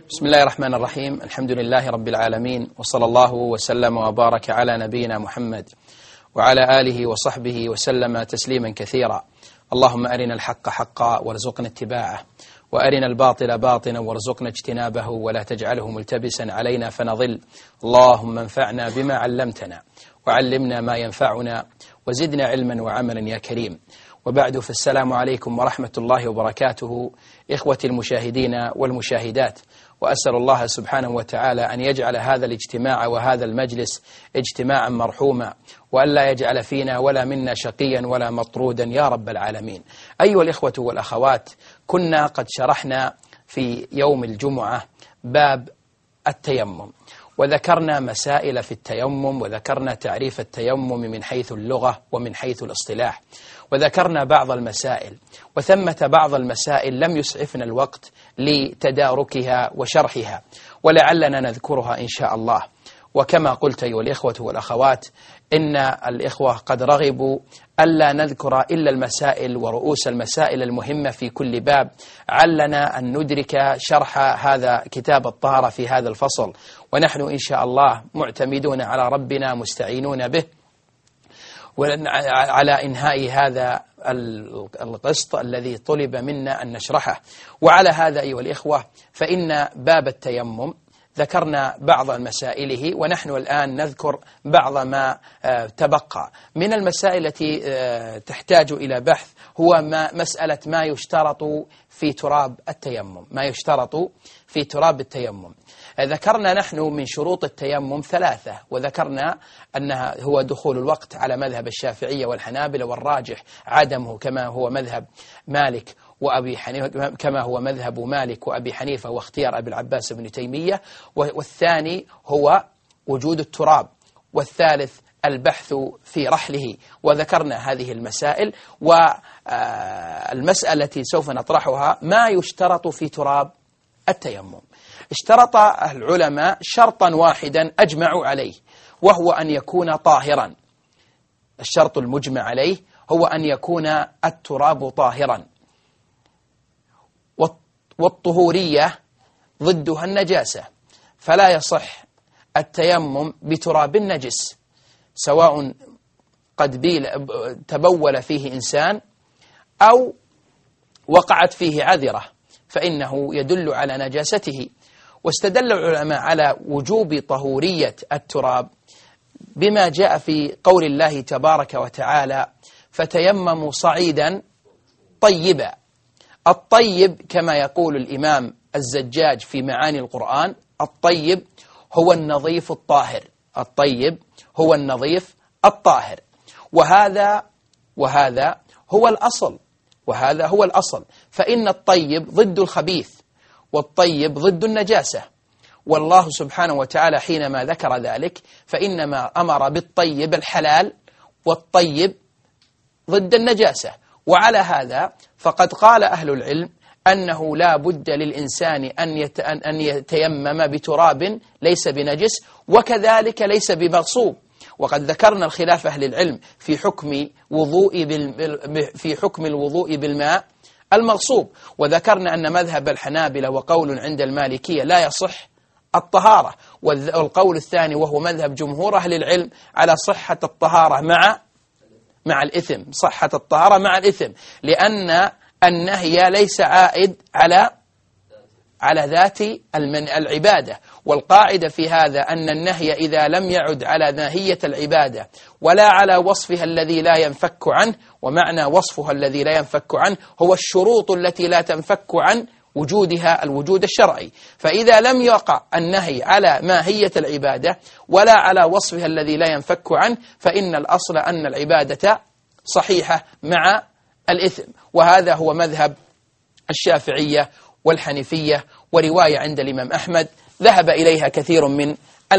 بسم الله الرحمن الرحيم. الحمد لله رب العالمين، وصلى الله وسلم وبارك على نبينا محمد وعلى آله وصحبه وسلم تسليما كثيرا. اللهم أرنا الحق حقا وارزقنا اتباعه، وأرنا الباطل باطلا وارزقنا اجتنابه، ولا تجعله ملتبسا علينا فنضل. اللهم انفعنا بما علمتنا وعلمنا ما ينفعنا وزدنا علما وعملا يا كريم. وبعد، فالسلام عليكم ورحمة الله وبركاته إخوتي المشاهدين والمشاهدات، وأسأل الله سبحانه وتعالى أن يجعل هذا الاجتماع وهذا المجلس اجتماعا مرحوما، وأن لا يجعل فينا ولا منا شقيا ولا مطرودا يا رب العالمين. أيها الإخوة والأخوات، كنا قد شرحنا في يوم الجمعة باب التيمم، وذكرنا مسائل في التيمم، وذكرنا تعريف التيمم من حيث اللغة ومن حيث الاصطلاح، وذكرنا بعض المسائل، وثمة بعض المسائل لم يسعفنا الوقت لتداركها وشرحها، ولعلنا نذكرها إن شاء الله. وكما قلت أيها الإخوة والأخوات، إن الإخوة قد رغبوا ألا نذكر إلا المسائل ورؤوس المسائل المهمة في كل باب، علنا أن ندرك شرح هذا كتاب الطهارة في هذا الفصل، ونحن إن شاء الله معتمدون على ربنا مستعينون به على إنهاء هذا القسط الذي طلب منا أن نشرحه. وعلى هذا أيها الإخوة، فإن باب التيمم ذكرنا بعض مسائله، ونحن الآن نذكر بعض ما تبقى من المسائل التي تحتاج إلى بحث. هو مسألة ما يشترط في تراب التيمم، ما يشترط في تراب التيمم. ذكرنا نحن من شروط التيمم ثلاثة، وذكرنا أنها هو دخول الوقت على مذهب الشافعية والحنابلة، والراجح عدمه كما هو مذهب مالك وأبي حنيفة، كما هو مذهب مالك وأبي حنيفة واختيار أبي العباس بن تيمية. والثاني هو وجود التراب، والثالث البحث في رحله. وذكرنا هذه المسائل، والمسألة التي سوف نطرحها ما يشترط في تراب التيمم. اشترط العلماء شرطا واحدا أجمعوا عليه، وهو أن يكون طاهرا. الشرط المجمع عليه هو أن يكون التراب طاهرا، والطهورية ضدها النجاسة، فلا يصح التيمم بتراب نجس، سواء قد تبول فيه إنسان أو وقعت فيه عذرة، فإنه يدل على نجاسته. واستدل العلماء على وجوب طهورية التراب بما جاء في قول الله تبارك وتعالى: فتيمموا صعيدا طيبا. الطيب كما يقول الإمام الزجاج في معاني القرآن: الطيب هو النظيف الطاهر. الطيب هو النظيف الطاهر، وهذا هو الأصل، وهذا هو الأصل. فإن الطيب ضد الخبيث، والطيب ضد النجاسة. والله سبحانه وتعالى حينما ذكر ذلك فإنما أمر بالطيب الحلال، والطيب ضد النجاسة. وعلى هذا فقد قال أهل العلم أنه لا بد للإنسان أن يتيمم بتراب ليس بنجس، وكذلك ليس بمغصوب. وقد ذكرنا الخلاف أهل العلم في حكم الوضوء بالماء المغصوب، وذكرنا أن مذهب الحنابلة وقول عند المالكية لا يصح الطهارة، والقول الثاني وهو مذهب جمهور أهل العلم على صحة الطهارة مع الإثم، صحة الطهارة مع الإثم، لأن النهي ليس عائد على ذات العبادة. والقاعدة في هذا أن النهي إذا لم يعد على ماهية العبادة ولا على وصفها الذي لا ينفك عنه، ومعنى وصفها الذي لا ينفك عنه هو الشروط التي لا تنفك عن وجودها الوجود الشرعي. فإذا لم يقع النهي على ماهية العبادة ولا على وصفها الذي لا ينفك عنه، فإن الأصل أن العبادة صحيحة مع الإثم. وهذا هو مذهب الشافعية والحنفية، ورواية عند الإمام أحمد ذهب إليها كثير من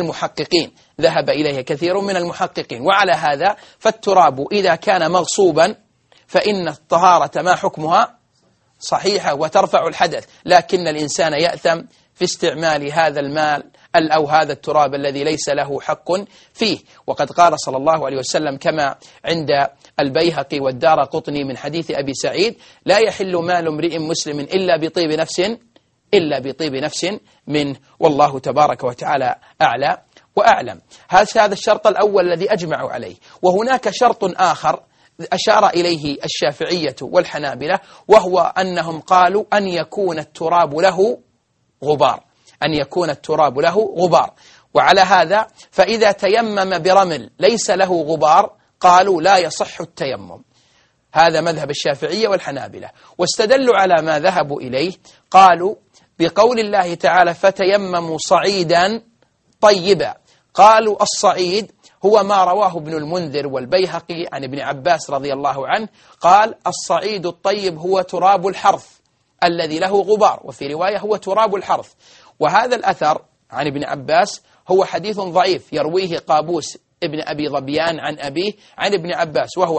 المحققين. وعلى هذا فالتراب إذا كان مغصوبا فإن الطهارة ما حكمها صحيحة وترفع الحدث، لكن الإنسان يأثم في استعمال هذا المال أو هذا التراب الذي ليس له حق فيه. وقد قال صلى الله عليه وسلم كما عند البيهقي والدارقطني من حديث أبي سعيد: لا يحل مال امرئ مسلم إلا بطيب نفس إلا بطيب نفس منه، والله تبارك وتعالى أعلى وأعلم. هذا الشرط الأول الذي أجمعوا عليه. وهناك شرط آخر أشار إليه الشافعية والحنابلة، وهو أنهم قالوا أن يكون التراب له غبار، أن يكون التراب له غبار. وعلى هذا فإذا تيمم برمل ليس له غبار قالوا لا يصح التيمم. هذا مذهب الشافعية والحنابلة. واستدلوا على ما ذهبوا إليه، قالوا بقول الله تعالى فتيمموا صعيدا طيبا. قالوا الصعيد هو ما رواه ابن المنذر والبيهقي عن ابن عباس رضي الله عنه، قال الصعيد الطيب هو تراب الحرث الذي له غبار، وفي رواية هو تراب الحرث. وهذا الأثر عن ابن عباس هو حديث ضعيف يرويه قابوس ابن أبي ظبيان عن أبيه عن ابن عباس، وهو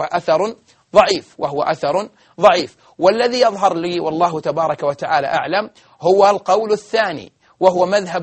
أثر ضعيف. والذي يظهر لي والله تبارك وتعالى أعلم هو القول الثاني، وهو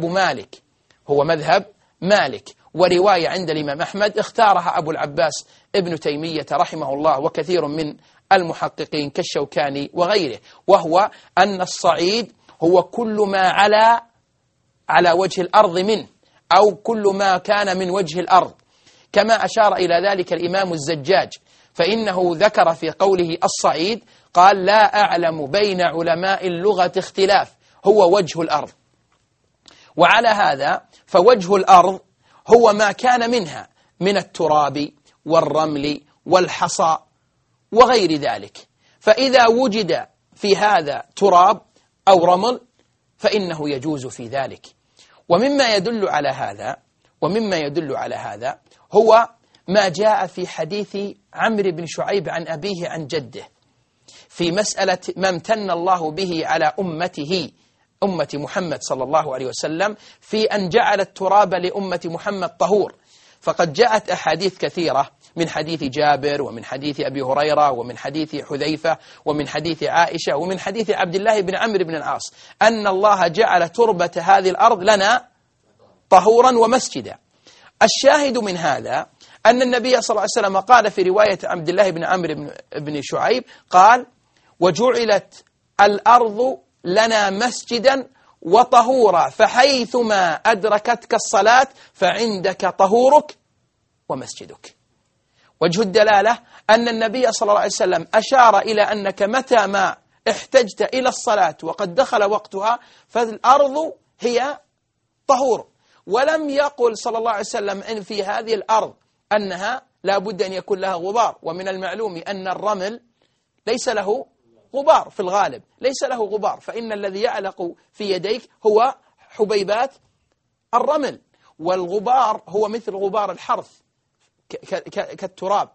مذهب مالك، ورواية عند الإمام أحمد اختارها أبو العباس ابن تيمية رحمه الله وكثير من المحققين كالشوكاني وغيره، وهو أن الصعيد هو كل ما على وجه الأرض منه، أو كل ما كان من وجه الأرض، كما أشار إلى ذلك الإمام الزجاج، فإنه ذكر في قوله الصعيد قال لا أعلم بين علماء اللغة اختلاف، هو وجه الأرض. وعلى هذا فوجه الأرض هو ما كان منها من التراب والرمل والحصى وغير ذلك. فإذا وجد في هذا تراب أو رمل فإنه يجوز في ذلك. ومما يدل على هذا هو ما جاء في حديث عمرو بن شعيب عن أبيه عن جده في مسألة ما امتن الله به على أمة محمد صلى الله عليه وسلم في أن جعل التراب لأمة محمد طهور. فقد جاءت أحاديث كثيرة من حديث جابر، ومن حديث أبي هريرة، ومن حديث حذيفة، ومن حديث عائشة، ومن حديث عبد الله بن عمرو بن العاص أن الله جعل تربة هذه الأرض لنا طهورا ومسجدا. الشاهد من هذا أن النبي صلى الله عليه وسلم قال في رواية عبد الله بن عمرو بن شعيب قال وجعلت الأرض لنا مسجدا وطهورا فحيثما أدركتك الصلاة فعندك طهورك ومسجدك. وجه الدلالة أن النبي صلى الله عليه وسلم أشار إلى أنك متى ما احتجت إلى الصلاة وقد دخل وقتها فالأرض هي طهور. ولم يقل صلى الله عليه وسلم إن في هذه الأرض أنها لا بد أن يكون لها غبار. ومن المعلوم أن الرمل ليس له غبار في الغالب، ليس له غبار، فإن الذي يعلق في يديك هو حبيبات الرمل، والغبار هو مثل غبار الحرث كالتراب.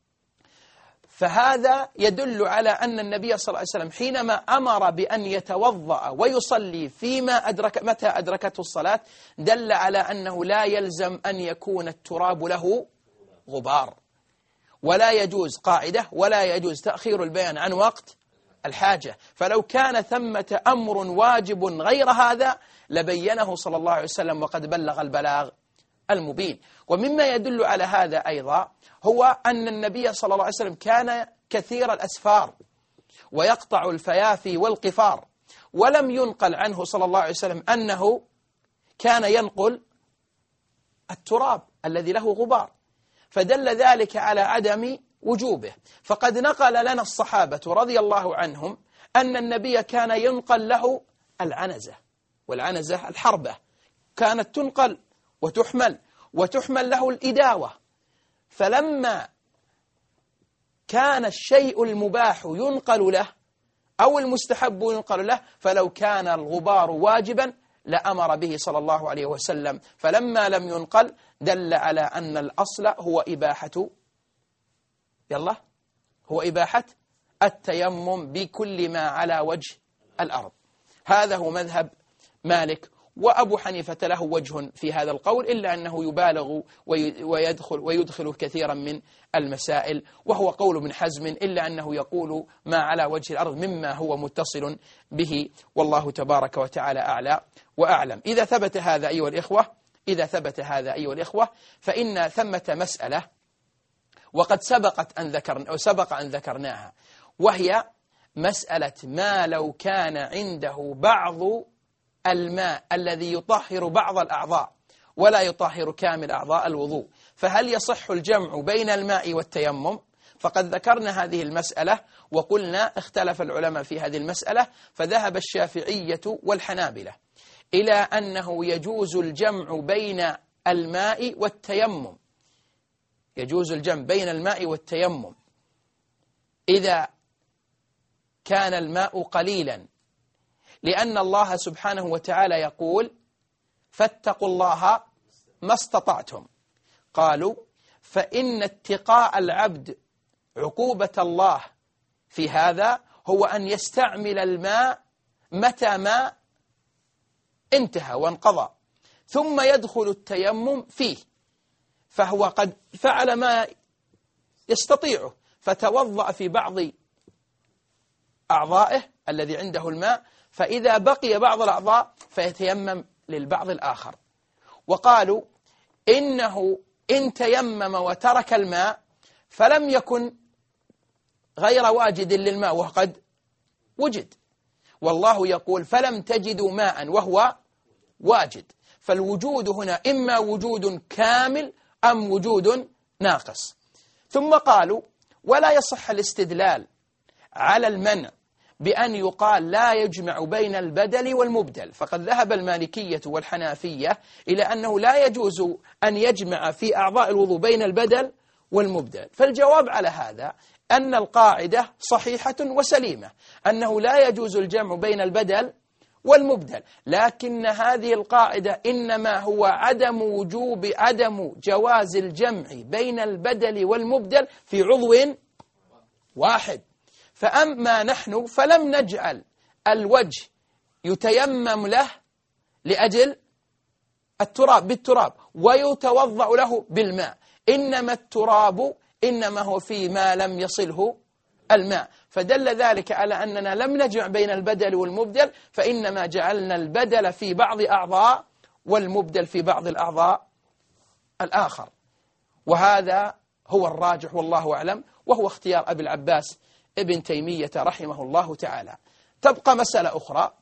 فهذا يدل على أن النبي صلى الله عليه وسلم حينما أمر بأن يتوضأ ويصلي متى أدركته الصلاة دل على أنه لا يلزم أن يكون التراب له غبار، ولا يجوز قاعدة ولا يجوز تأخير البيان عن وقت الحاجة. فلو كان ثمة أمر واجب غير هذا لبينه صلى الله عليه وسلم وقد بلغ البلاغ المبين. ومما يدل على هذا أيضا هو أن النبي صلى الله عليه وسلم كان كثير الأسفار ويقطع الفيافي والقفار، ولم ينقل عنه صلى الله عليه وسلم أنه كان ينقل التراب الذي له غبار، فدل ذلك على عدم وجوبه. فقد نقل لنا الصحابة رضي الله عنهم أن النبي كان ينقل له العنزة، والعنزة الحربة كانت تنقل وتحمل له الإداوة. فلما كان الشيء المباح ينقل له أو المستحب ينقل له، فلو كان الغبار واجبا لأمر به صلى الله عليه وسلم، فلما لم ينقل دل على أن الأصل هو إباحة التيمم بكل ما على وجه الأرض. هذا هو مذهب مالك. وأبو حنيفة له وجه في هذا القول، إلا أنه يبالغ ويدخل كثيرا من المسائل، وهو قول ابن حزم، إلا أنه يقول ما على وجه الأرض مما هو متصل به، والله تبارك وتعالى أعلى وأعلم. إذا ثبت هذا أيها الإخوة فإن ثمة مسألة وقد سبق أن ذكرناها، وهي مسألة ما لو كان عنده بعض الماء الذي يطهر بعض الأعضاء ولا يطهر كامل أعضاء الوضوء، فهل يصح الجمع بين الماء والتيمم؟ فقد ذكرنا هذه المسألة وقلنا اختلف العلماء في هذه المسألة، فذهب الشافعية والحنابلة إلى أنه يجوز الجمع بين الماء والتيمم، يجوز الجمع بين الماء والتيمم إذا كان الماء قليلا، لأن الله سبحانه وتعالى يقول فاتقوا الله ما استطعتم. قالوا فإن اتقاء العبد عقوبة الله في هذا هو أن يستعمل الماء متى ما انتهى وانقضى، ثم يدخل التيمم فيه، فهو قد فعل ما يستطيعه فتوضأ في بعض أعضائه الذي عنده الماء، فإذا بقي بعض الأعضاء فيتيمم للبعض الآخر. وقالوا إنه إن تيمم وترك الماء فلم يكن غير واجد للماء وقد وجد، والله يقول فلم تجدوا ماء وهو واجد، فالوجود هنا إما وجود كامل أم وجود ناقص. ثم قالوا ولا يصح الاستدلال على المنع بأن يقال لا يجمع بين البدل والمبدل، فقد ذهب المالكية والحنافية إلى أنه لا يجوز أن يجمع في أعضاء الوضوء بين البدل والمبدل. فالجواب على هذا أن القاعدة صحيحة وسليمة، أنه لا يجوز الجمع بين البدل والمبدل، لكن هذه القاعدة إنما هو عدم جواز الجمع بين البدل والمبدل في عضو واحد. فأما نحن فلم نجعل الوجه يتيمم له لأجل التراب بالتراب ويتوضأ له بالماء، إنما التراب إنما هو فيما لم يصله الماء، فدل ذلك على أننا لم نجمع بين البدل والمبدل، فإنما جعلنا البدل في بعض أعضاء والمبدل في بعض الأعضاء الآخر، وهذا هو الراجح والله أعلم، وهو اختيار أبي العباس ابن تيمية رحمه الله تعالى. تبقى مسألة أخرى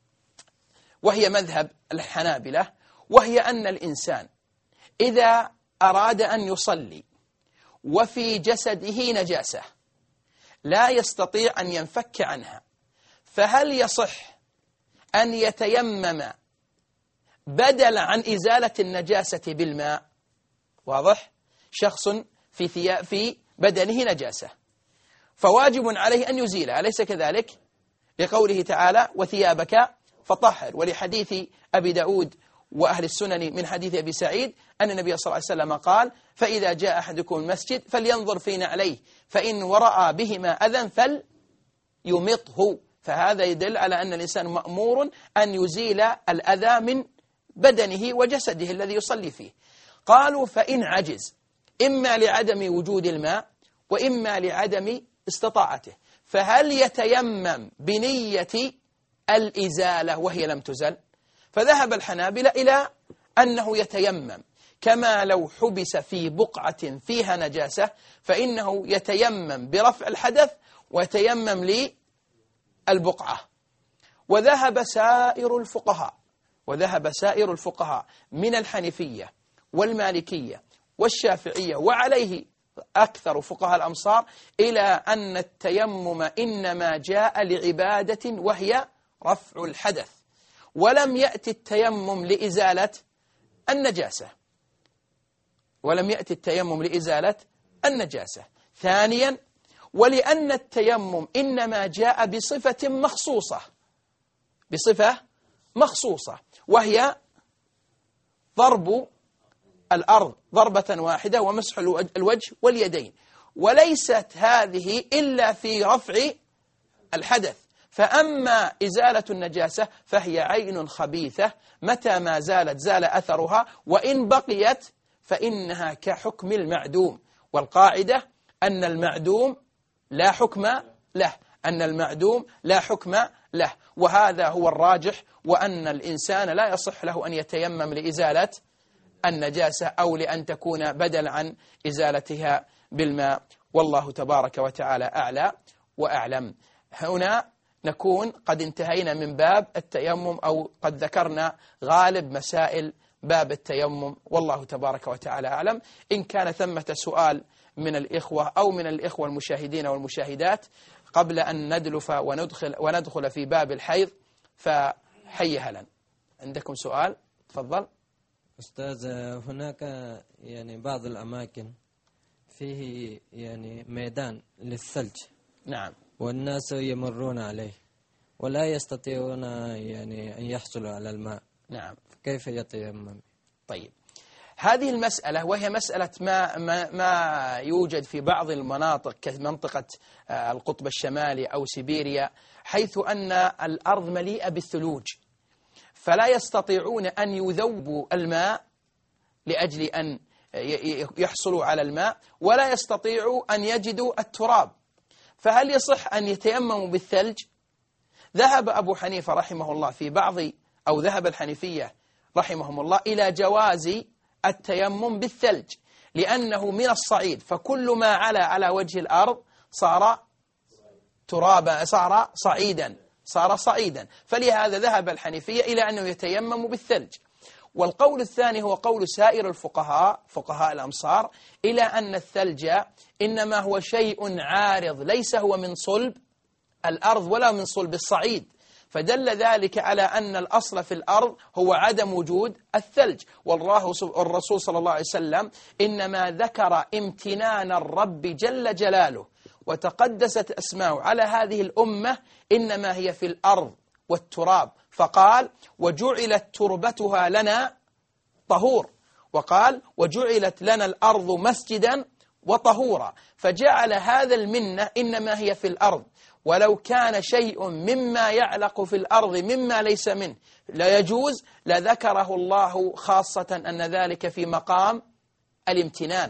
وهي مذهب الحنابلة، وهي أن الإنسان إذا أراد أن يصلي وفي جسده نجاسة لا يستطيع أن ينفك عنها، فهل يصح أن يتيمم بدل عن إزالة النجاسة بالماء؟ واضح؟ شخص في بدنه نجاسة فواجب عليه أن يزيلها، أليس كذلك؟ لقوله تعالى وثيابك فطهر، ولحديث أبي داود وأهل السنن من حديث أبي سعيد أن النبي صلى الله عليه وسلم قال فإذا جاء أحدكم المسجد فلينظر في نعليه فإن ورأى بهما أذى فليمطه، فهذا يدل على أن الإنسان مأمور أن يزيل الأذى من بدنه وجسده الذي يصلي فيه. قالوا فإن عجز إما لعدم وجود الماء وإما لعدم استطاعته، فهل يتيمم بنية الإزالة وهي لم تزل؟ فذهب الحنابلة إلى أنه يتيمم كما لو حبس في بقعة فيها نجاسة، فإنه يتيمم برفع الحدث ويتيمم للبقعة. وذهب سائر الفقهاء من الحنفية والمالكية والشافعية وعليه أكثر فقهاء الأمصار إلى أن التيمم إنما جاء لعبادة وهي رفع الحدث، ولم يأتي التيمم لإزالة النجاسة. ثانيا، ولأن التيمم إنما جاء بصفة مخصوصة وهي ضرب الأرض ضربة واحدة ومسح الوجه واليدين، وليست هذه إلا في رفع الحدث. فأما إزالة النجاسة فهي عين خبيثة، متى ما زالت زال أثرها، وإن بقيت فإنها كحكم المعدوم، والقاعدة أن المعدوم لا حكم له، وهذا هو الراجح، وأن الإنسان لا يصح له أن يتيمم لإزالة النجاسة أو لأن تكون بدل عن إزالتها بالماء، والله تبارك وتعالى أعلى وأعلم. هنا نكون قد انتهينا من باب التيمم، أو قد ذكرنا غالب مسائل باب التيمم، والله تبارك وتعالى أعلم. إن كان ثمة سؤال من الإخوة أو من الإخوة المشاهدين والمشاهدات قبل أن ندلف وندخل في باب الحيض فحي هلا. عندكم سؤال؟ تفضل. أستاذ، هناك يعني بعض الأماكن فيه يعني ميدان للثلج. نعم. والناس يمرون عليه ولا يستطيعون يعني أن يحصلوا على الماء. نعم. كيف يتيمم؟ طيب، هذه المسألة وهي مسألة ما يوجد في بعض المناطق كمنطقة القطب الشمالي أو سيبيريا، حيث أن الأرض مليئة بالثلوج، فلا يستطيعون أن يذوبوا الماء لأجل أن يحصلوا على الماء، ولا يستطيعوا أن يجدوا التراب، فهل يصح أن يتيمموا بالثلج؟ ذهب أبو حنيفة رحمه الله في بعض، أو ذهب الحنيفية رحمهم الله إلى جواز التيمم بالثلج، لأنه من الصعيد، فكل ما على وجه الأرض صار ترابا، صار صعيدا، فلهذا ذهب الحنيفية إلى أنه يتيمم بالثلج. والقول الثاني هو قول سائر الفقهاء، فقهاء الأمصار، إلى أن الثلج إنما هو شيء عارض، ليس هو من صلب الأرض ولا من صلب الصعيد، فدل ذلك على أن الأصل في الأرض هو عدم وجود الثلج. والرسول صلى الله عليه وسلم إنما ذكر امتنان الرب جل جلاله وتقدست أسماؤه على هذه الأمة إنما هي في الأرض والتراب، فقال وجعلت تربتها لنا طهور، وقال وجعلت لنا الأرض مسجدا وطهورا، فجعل هذا المنة إنما هي في الأرض، ولو كان شيء مما يعلق في الأرض مما ليس منه لا يجوز لذكره الله، خاصة أن ذلك في مقام الامتنان،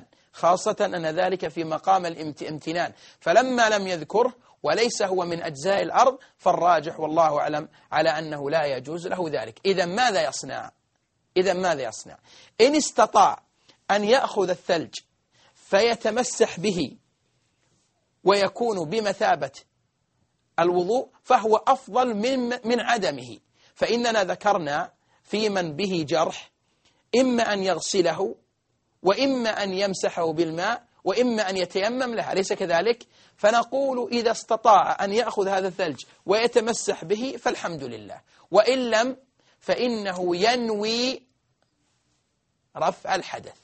الامتنان، فلما لم يذكره وليس هو من أجزاء الأرض فالراجح والله أعلم على أنه لا يجوز له ذلك. إذا ماذا يصنع؟ إن استطاع أن يأخذ الثلج فيتمسح به ويكون بمثابة الوضوء فهو أفضل من عدمه، فإننا ذكرنا في من به جرح إما أن يغسله وإما أن يمسحه بالماء وإما أن يتيمم لها، أليس كذلك؟ فنقول إذا استطاع أن يأخذ هذا الثلج ويتمسح به فالحمد لله، وإن لم فإنه ينوي رفع الحدث،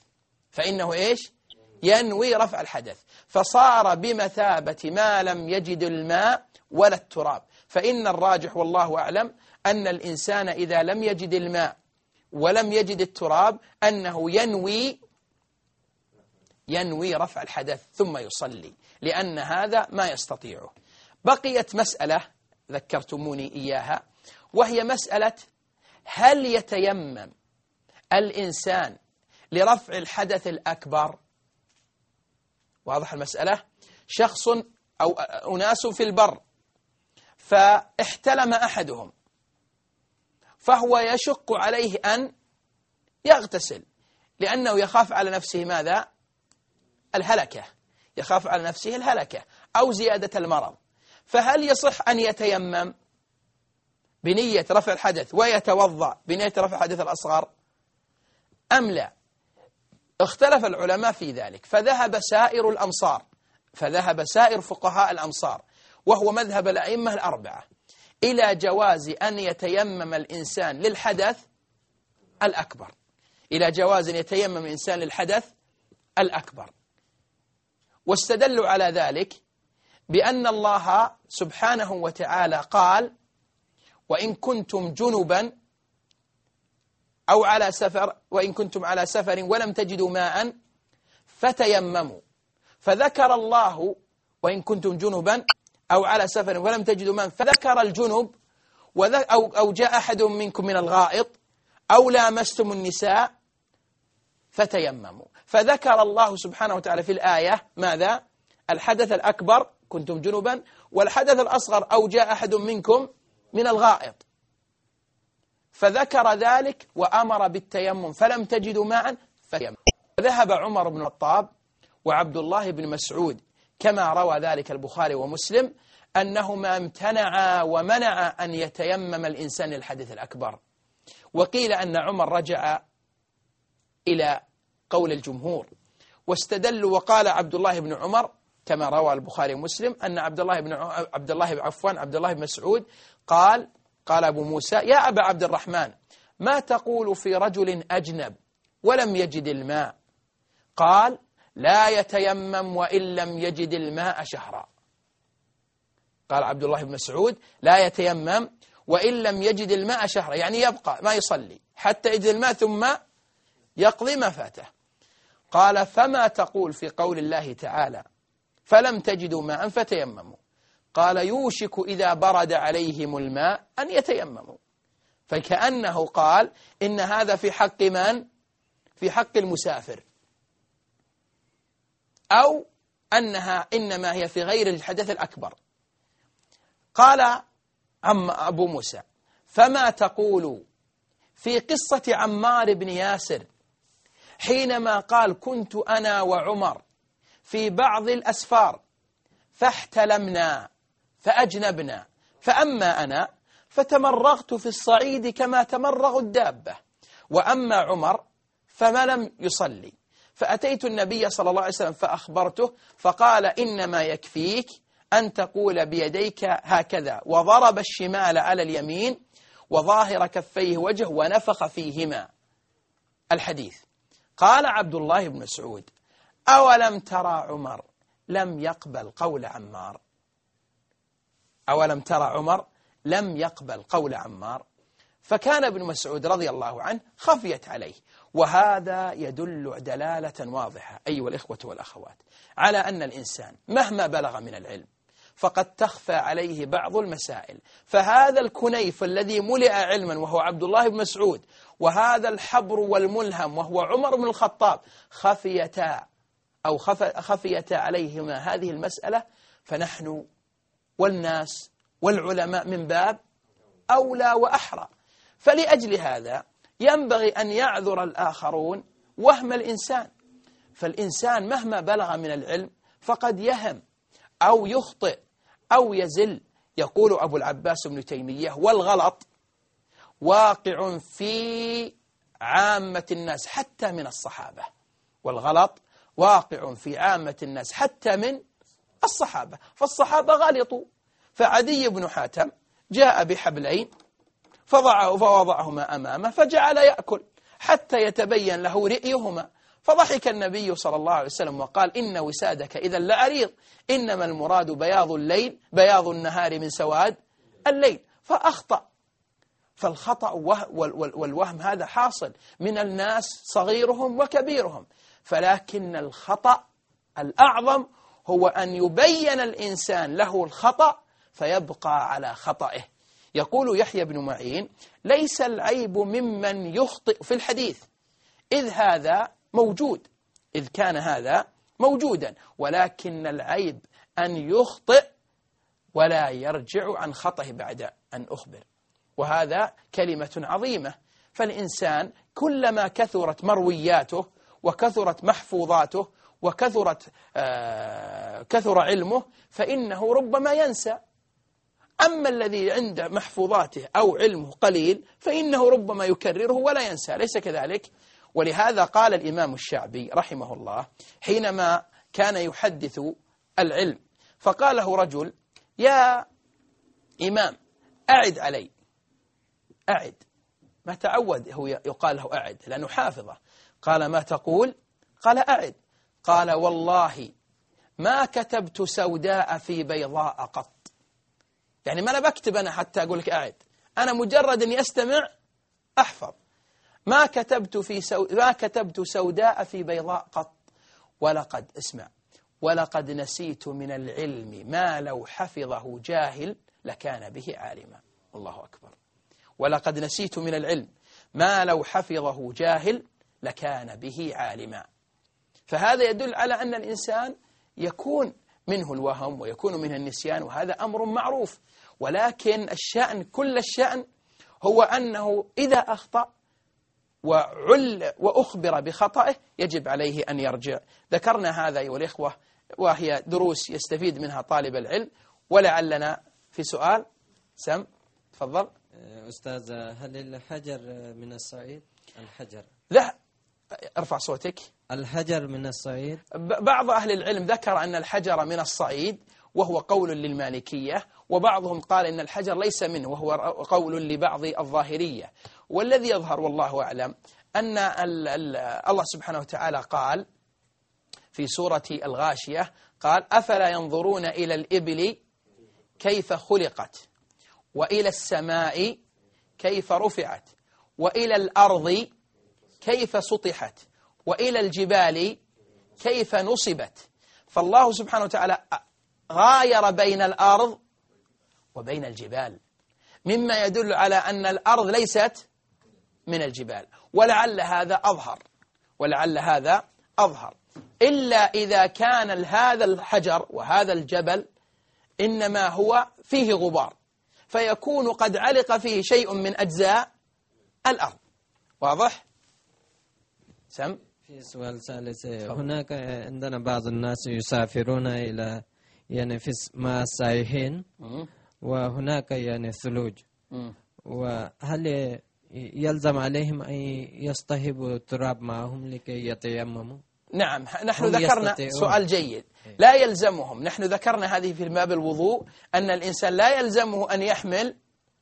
ينوي رفع الحدث، فصار بمثابة ما لم يجد الماء ولا التراب. فإن الراجح والله أعلم أن الإنسان إذا لم يجد الماء ولم يجد التراب أنه ينوي رفع الحدث ثم يصلي، لأن هذا ما يستطيعه. بقيت مسألة ذكرتموني إياها، وهي مسألة هل يتيمم الإنسان لرفع الحدث الأكبر؟ واضح المسألة؟ شخص أو أناس في البر فاحتلم أحدهم، فهو يشق عليه أن يغتسل لأنه يخاف على نفسه ماذا؟ الهلكة أو زيادة المرض، فهل يصح أن يتيمم بنية رفع الحدث ويتوضأ بنية رفع الحدث الأصغر أم لا؟ اختلف العلماء في ذلك، فذهب سائر فقهاء الأمصار وهو مذهب الأئمة الأربعة إلى جواز أن يتيمم الإنسان للحدث الأكبر، واستدلوا على ذلك بأن الله سبحانه وتعالى قال وإن كنتم جنبا أو وإن كنتم على سفر ولم تجدوا ماء فتيمموا، فذكر الله وإن كنتم جنبا أو على سفر ولم تجدوا ماء، فذكر الجنب أو جاء أحد منكم من الغائط أو لامستم النساء فتيمموا، فذكر الله سبحانه وتعالى في الآية ماذا؟ الحدث الأكبر كنتم جنبا، والحدث الأصغر أو جاء أحد منكم من الغائط، فذكر ذلك وأمر بالتيمم فلم تجدوا ماء فتيمموا. ذهب عمر بن الخطاب وعبد الله بن مسعود كما روى ذلك البخاري ومسلم أنهما امتنعا ومنع أن يتيمم الإنسان الحدث الأكبر. وقيل أن عمر رجع إلى قول الجمهور واستدلوا، وقال عبد الله بن عمر كما روى البخاري ومسلم أن عبد الله بن مسعود قال أبو موسى: يا أبا عبد الرحمن، ما تقول في رجل أجنب ولم يجد الماء؟ قال: لا يتيمم وإن لم يجد الماء شهرا. قال عبد الله بن مسعود: لا يتيمم وإن لم يجد الماء شهرا، يعني يبقى ما يصلي حتى يجد الماء ثم يقضي ما فاته. قال: فما تقول في قول الله تعالى: فلم تجدوا ماء فتيمموا؟ قال: يوشك إذا برد عليهم الماء أن يتيمموا. فكأنه قال إن هذا في حق من؟ في حق المسافر، أو أنها إنما هي في غير الحدث الأكبر. قال أبو موسى: فما تقول في قصة عمار بن ياسر حينما قال: كنت أنا وعمر في بعض الأسفار فاحتلمنا فأجنبنا، فأما أنا فتمرغت في الصعيد كما تمرغ الدابة، وأما عمر فما لم يصلي، فأتيت النبي صلى الله عليه وسلم فأخبرته، فقال: إنما يكفيك أن تقول بيديك هكذا، وضرب الشمال على اليمين وظاهر كفيه وجه ونفخ فيهما. الحديث. قال عبد الله بن مسعود: أولم ترى عمر لم يقبل قول عمار؟ أولم ترى عمر لم يقبل قول عمار؟ فكان ابن مسعود رضي الله عنه خفيت عليه. وهذا يدل دلالة واضحة أيها الإخوة والأخوات على أن الإنسان مهما بلغ من العلم فقد تخفى عليه بعض المسائل. فهذا الكنيف الذي ملئ علما وهو عبد الله بن مسعود، وهذا الحبر والملهم وهو عمر بن الخطاب، خفيتا عليهما هذه المسألة، فنحن والناس والعلماء من باب أولى وأحرى. فلأجل هذا ينبغي أن يعذر الآخرون وهم الإنسان. فالإنسان مهما بلغ من العلم فقد يهم أو يخطئ أو يزل. يقول أبو العباس بن تيمية: والغلط واقع في عامة الناس حتى من الصحابة. والغلط واقع في عامة الناس حتى من الصحابة. فالصحابة غلطوا. فعدي بن حاتم جاء بحبلين فوضعهما أمامه فجعل يأكل حتى يتبين له رئيهما، فضحك النبي صلى الله عليه وسلم وقال: إن وسادك إذا لعريض، إنما المراد بياض النهار من سواد الليل. فأخطأ. فالخطأ والوهم هذا حاصل من الناس صغيرهم وكبيرهم، فلكن الخطأ الأعظم هو أن يبين الإنسان له الخطأ فيبقى على خطئه. يقول يحيى بن معين: ليس العيب ممن يخطئ في الحديث إذ كان هذا موجودا، ولكن العيب أن يخطئ ولا يرجع عن خطئه بعد أن أخبر. وهذا كلمة عظيمة. فالإنسان كلما كثرت مروياته وكثرت محفوظاته كثر علمه فإنه ربما ينسى. أما الذي عند محفوظاته أو علمه قليل فإنه ربما يكرره ولا ينسى، ليس كذلك؟ ولهذا قال الإمام الشعبي رحمه الله حينما كان يحدث العلم، فقال له رجل: يا إمام أعد علي. أعد، ما تعود هو يقال له أعد لأنه حافظه. قال: ما تقول؟ قال: أعد. قال: والله ما كتبت سوداء في بيضاء قط. يعني ما أنا بكتب أنا حتى أقول لك أعد، أنا مجرد أني أستمع أحفظ. ما كتبت سوداء في بيضاء قط، ولقد نسيت من العلم ما لو حفظه جاهل لكان به عالما. الله أكبر. ولقد نسيت من العلم ما لو حفظه جاهل لكان به عالما. فهذا يدل على أن الإنسان يكون منه الوهم ويكون منه النسيان، وهذا أمر معروف. ولكن كل الشأن هو أنه إذا أخطأ وأخبر بخطئه يجب عليه أن يرجع. ذكرنا هذا أيها الإخوة، وهي دروس يستفيد منها طالب العلم، ولعلنا في سؤال. سم تفضل أستاذ، هل الحجر من الصعيد؟ الحجر لا، ارفع صوتك. الحجر من الصعيد؟ بعض أهل العلم ذكر أن الحجر من الصعيد وهو قول للمالكية، وبعضهم قال إن الحجر ليس منه وهو قول لبعض الظاهرية. والذي يظهر والله أعلم أن الله سبحانه وتعالى قال في سورة الغاشية قال أفلا ينظرون إلى الإبل كيف خلقت وإلى السماء كيف رفعت وإلى الأرض كيف سطحت وإلى الجبال كيف نصبت. فالله سبحانه وتعالى غاير بين الأرض وبين الجبال، مما يدل على أن الأرض ليست من الجبال، ولعل هذا أظهر إلا إذا كان هذا الحجر وهذا الجبل إنما هو فيه غبار، فيكون قد علق فيه شيء من أجزاء الأرض. واضح؟ سم؟ في سؤال ثالث. هناك عندنا بعض الناس يسافرون إلى مع السائحين، وهناك ثلوج، وهل يلزم عليهم أن يصطهبوا التراب معهم لكي يتيمموا؟ نعم، نحن ذكرنا سؤال جيد. لا يلزمهم، نحن ذكرنا هذه في باب الوضوء أن الإنسان لا يلزمه أن يحمل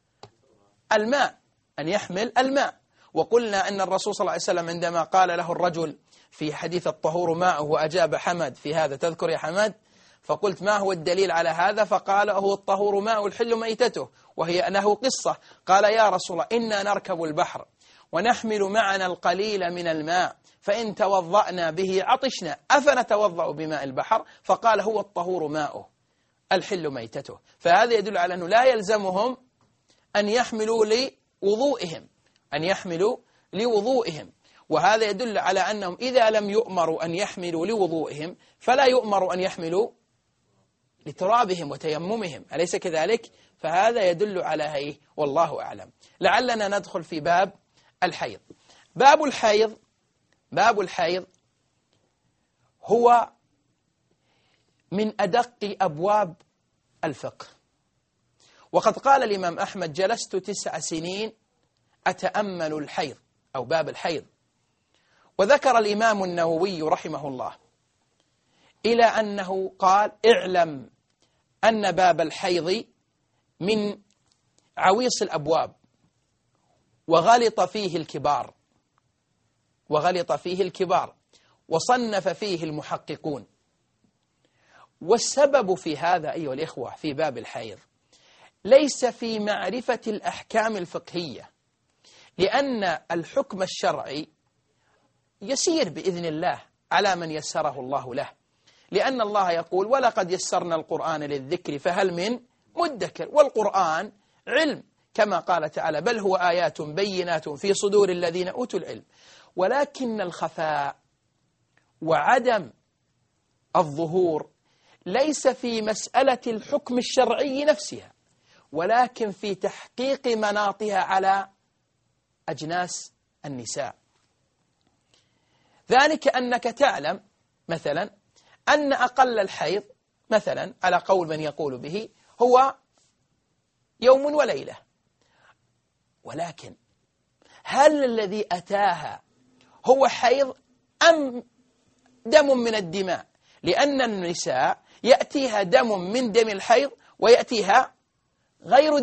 الماء، وقلنا أن الرسول صلى الله عليه وسلم عندما قال له الرجل في حديث الطهور ماءه وأجاب حمد في هذا، تذكر يا حمد؟ فقلت ما هو الدليل على هذا؟ فقال هو الطهور ماء الحل ميتته، وهي أنه قصة. قال يا رسول الله إنا نركب البحر ونحمل معنا القليل من الماء، فإن توضأنا به عطشنا أفنتوضأ بماء البحر؟ فقال هو الطهور ماؤه الحل ميتته. فهذا يدل على أنه لا يلزمهم أن يحملوا لوضوئهم، وهذا يدل على أنهم إذا لم يؤمروا أن يحملوا لوضوئهم فلا يؤمروا أن يحملوا لترابهم وتيممهم، أليس كذلك؟ فهذا يدل على هذه، والله أعلم. لعلنا ندخل في باب الحيض. باب الحيض هو من أدق أبواب الفقه، وقد قال الإمام أحمد جلست 9 سنين أتأمل الحيض أو باب الحيض. وذكر الإمام النووي رحمه الله إلى أنه قال اعلم أن باب الحيض من عويص الأبواب وغلط فيه الكبار وصنف فيه المحققون. والسبب في هذا أيها الإخوة في باب الحيض ليس في معرفة الأحكام الفقهية، لأن الحكم الشرعي يسير بإذن الله على من يسره الله له، لأن الله يقول ولقد يسرنا القرآن للذكر فهل من مدكر، والقرآن علم كما قال تعالى بل هو آيات بينات في صدور الذين أوتوا العلم. ولكن الخفاء وعدم الظهور ليس في مسألة الحكم الشرعي نفسها، ولكن في تحقيق مناطها على أجناس النساء. ذلك أنك تعلم مثلا أن أقل الحيض مثلا على قول من يقول به هو يوم وليلة، ولكن هل الذي أتاها هو حيض أم دم من الدماء؟ لأن النساء يأتيها دم من دم الحيض ويأتيها غير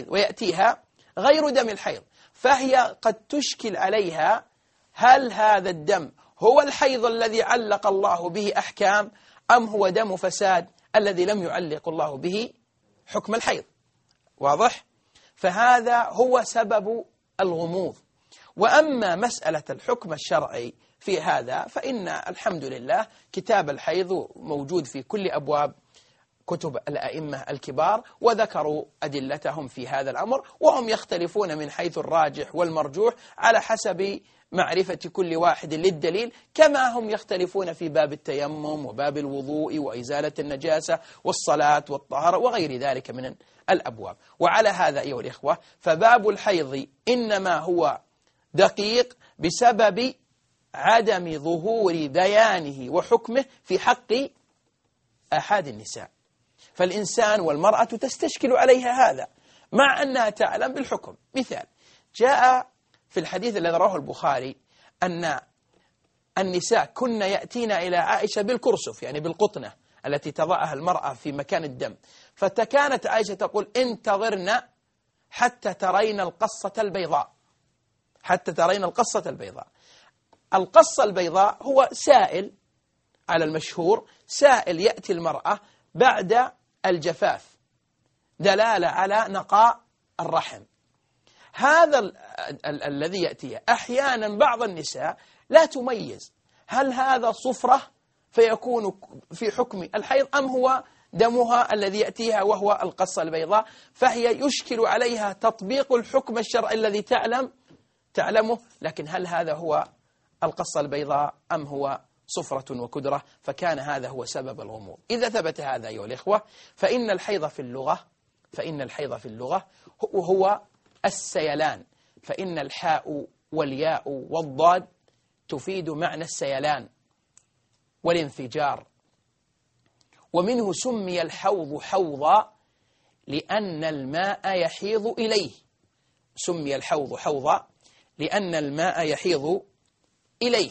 دم الحيض، فهي قد تشكل عليها هل هذا الدم هو الحيض الذي علق الله به أحكام أم هو دم فساد الذي لم يعلق الله به حكم الحيض. واضح؟ فهذا هو سبب الغموض. وأما مسألة الحكم الشرعي في هذا فإن الحمد لله كتاب الحيض موجود في كل أبواب كتب الأئمة الكبار، وذكروا أدلتهم في هذا الأمر، وهم يختلفون من حيث الراجح والمرجوح على حسب معرفة كل واحد للدليل، كما هم يختلفون في باب التيمم وباب الوضوء وإزالة النجاسة والصلاة والطهارة وغير ذلك من الأبواب. وعلى هذا أيها الإخوة فباب الحيض إنما هو دقيق بسبب عدم ظهور بيانه وحكمه في حق أحد النساء. فالإنسان والمرأة تستشكل عليها هذا مع أنها تعلم بالحكم. مثال جاء في الحديث الذي رواه البخاري أن النساء كن يأتين إلى عائشة بالكرسف، يعني بالقطنة التي تضعها المرأة في مكان الدم، فكانت عائشة تقول انتظرنا حتى ترين القصة البيضاء، حتى ترين القصة البيضاء. القصة البيضاء هو سائل على المشهور، سائل يأتي المرأة بعد الجفاف دلالة على نقاء الرحم. هذا الذي يأتي أحيانا بعض النساء لا تميز هل هذا صفرة فيكون في حكم الحيض أم هو دمها الذي يأتيها وهو القصة البيضاء، فهي يشكل عليها تطبيق الحكم الشرعي الذي تعلمه، لكن هل هذا هو القصة البيضاء أم هو صفرة وكدرة؟ فكان هذا هو سبب الغموض. إذا ثبت هذا أيها الإخوة فإن الحيض في اللغة هو السيلان، فإن الحاء والياء والضاد تفيد معنى السيلان والانفجار. ومنه سمي الحوض حوضا لأن الماء يحيض إليه، سمي الحوض حوضا لأن الماء يحيض إليه.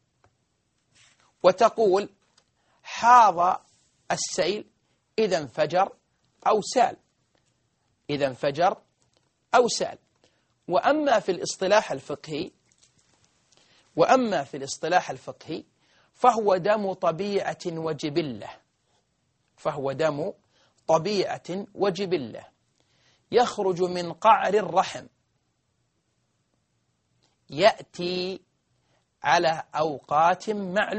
وتقول حاض السيل إذا انفجر أو سال، إذا انفجر أو سال. وأما في الاصطلاح الفقهي فهو دم طبيعة وجبلة، يخرج من قعر الرحم، يأتي على أوقات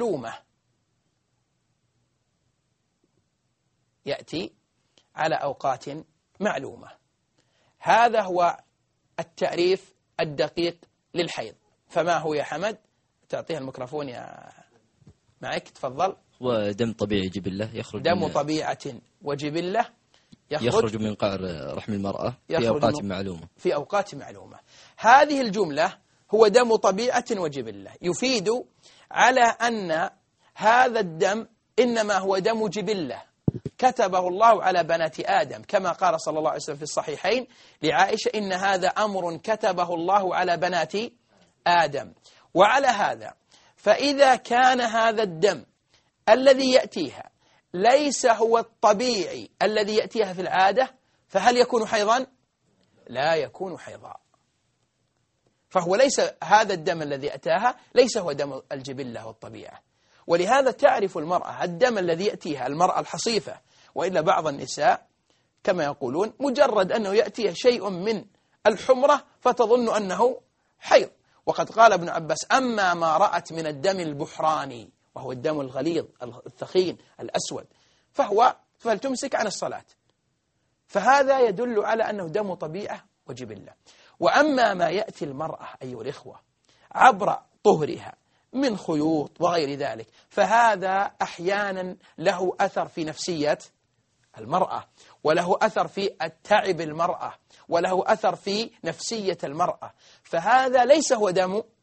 معلومة. هذا هو التعريف الدقيق للحيض. فما هو يا حمد؟ تعطيها الميكروفون يا معك، تفضل. ودم طبيعي جبلة يخرج دم طبيعة وجبلة يخرج من قعر رحم المرأة في أوقات معلومة. هذه الجملة هو دم طبيعة وجبلة يفيد على أن هذا الدم إنما هو دم جبلة كتبه الله على بنات آدم، كما قال صلى الله عليه وسلم في الصحيحين لعائشة إن هذا أمر كتبه الله على بنات آدم. وعلى هذا فإذا كان هذا الدم الذي يأتيها ليس هو الطبيعي الذي يأتيها في العادة، فهل يكون حيضا؟ لا يكون حيضا. فهو ليس هذا الدم الذي أتاها ليس هو دم الجبلة والطبيعة. ولهذا تعرف المرأة الدم الذي يأتيها المرأة الحصيفة، وإلا بعض النساء كما يقولون مجرد أنه يأتيها شيء من الحمرة فتظن أنه حيض. وقد قال ابن عباس أما ما رأت من الدم البحراني وهو الدم الغليظ الثخين الأسود فلتمسك عن الصلاة. فهذا يدل على أنه دم طبيعة وجبلة. وأما ما يأتي المرأة أيها الإخوة عبر طهرها من خيوط وغير ذلك، فهذا أحيانا له أثر في نفسية المرأة، وله أثر في التعب المرأة، وله أثر في نفسية المرأة. فهذا ليس هو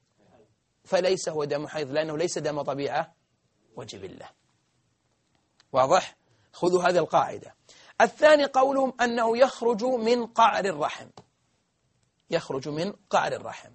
دم حيض، لأنه ليس دم طبيعة وجبلة. واضح؟ خذوا هذه القاعدة. الثاني قولهم أنه يخرج من قعر الرحم.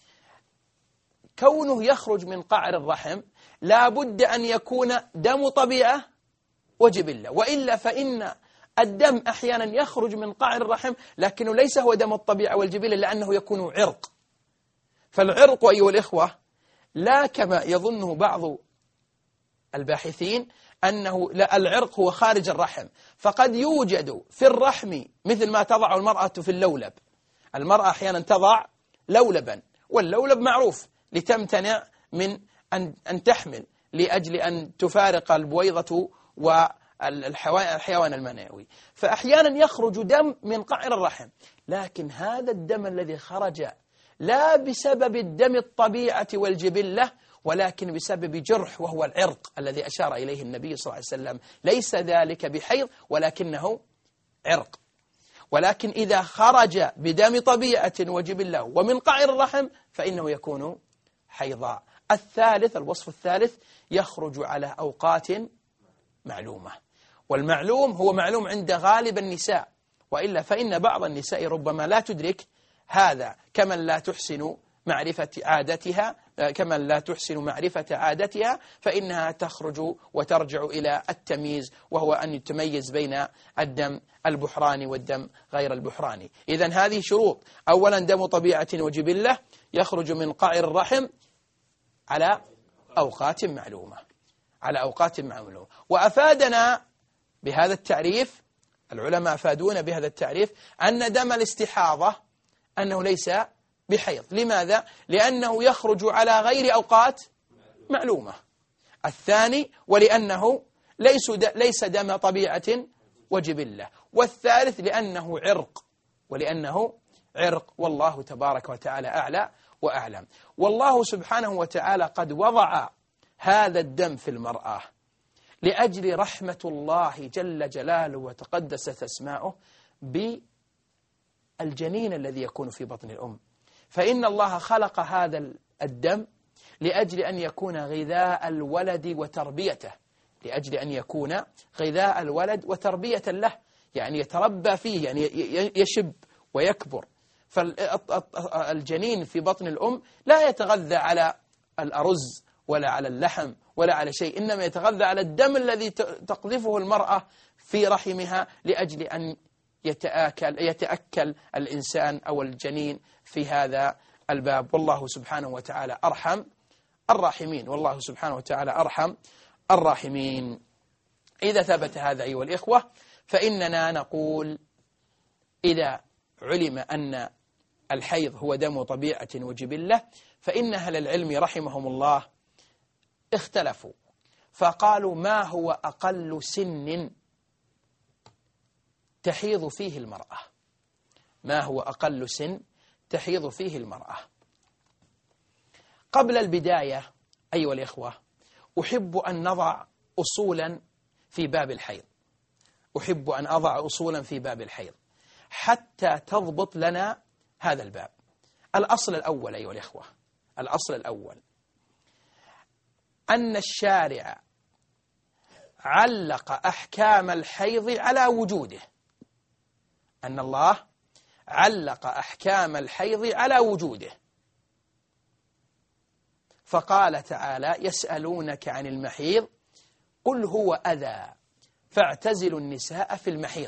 كونه يخرج من قعر الرحم لا بد أن يكون دم طبيعة وجبلة، وإلا فإن الدم أحيانا يخرج من قعر الرحم لكنه ليس هو دم الطبيعة والجبلة، لأنه يكون عرق. فالعرق أيها الإخوة لا كما يظنه بعض الباحثين أنه العرق هو خارج الرحم، فقد يوجد في الرحم مثل ما تضع المرأة في اللولب. المرأة أحيانا تضع لولبا، واللولب معروف لتمتنع من أن تحمل لأجل أن تفارق البويضة والحيوان المنوي. فأحيانا يخرج دم من قعر الرحم، لكن هذا الدم الذي خرج لا بسبب الدم الطبيعة والجبلة، ولكن بسبب جرح وهو العرق الذي أشار إليه النبي صلى الله عليه وسلم. ليس ذلك بحيض ولكنه عرق. ولكن إذا خرج بدم طبيعة وجبلة ومن قعر الرحم فإنه يكون حيضا. الوصف الثالث يخرج على أوقات معلومة. والمعلوم هو معلوم عند غالب النساء، وإلا فإن بعض النساء ربما لا تدرك هذا، كمن لا تحسن معرفة عادتها، فإنها تخرج وترجع إلى التمييز، وهو أن يتميز بين الدم البحراني والدم غير البحراني. إذن هذه شروط: أولا دم طبيعة وجبلة يخرج من قعر الرحم على أوقات معلومة، وأفادنا بهذا التعريف، العلماء أفادونا بهذا التعريف أن دم الاستحاضة أنه ليس بحيض. لماذا؟ لأنه يخرج على غير أوقات معلومة. الثاني ولأنه ليس دم طبيعة وجبلة. والثالث لأنه عرق، والله تبارك وتعالى أعلى وأعلم. والله سبحانه وتعالى قد وضع هذا الدم في المرأة لأجل رحمة الله جل جلاله وتقدست أسماؤه بالجنين الذي يكون في بطن الأم. فإن الله خلق هذا الدم لأجل أن يكون غذاء الولد وتربيته، وتربية له، يعني يتربى فيه، يعني يشب ويكبر. فالجنين في بطن الأم لا يتغذى على الأرز ولا على اللحم ولا على شيء، إنما يتغذى على الدم الذي تقذفه المرأة في رحمها لأجل أن يتأكل الإنسان أو الجنين في هذا الباب. والله سبحانه وتعالى أرحم الراحمين. إذا ثبت هذا أيها الإخوة، فإننا نقول إذا علم أن الحيض هو دم طبيعة وجبلة، فإن أهل العلم رحمهم الله اختلفوا فقالوا: ما هو أقل سن تحيض فيه المرأة؟ قبل البداية أيها الإخوة، أحب أن نضع أصولا في باب الحيض، حتى تضبط لنا هذا الباب. الأصل الأول أيها الإخوة، أن الشارع علق أحكام الحيض على وجوده، أن الله علق أحكام الحيض على وجوده، فقال تعالى: يسألونك عن المحيض قل هو أذى فاعتزلوا النساء في المحيض.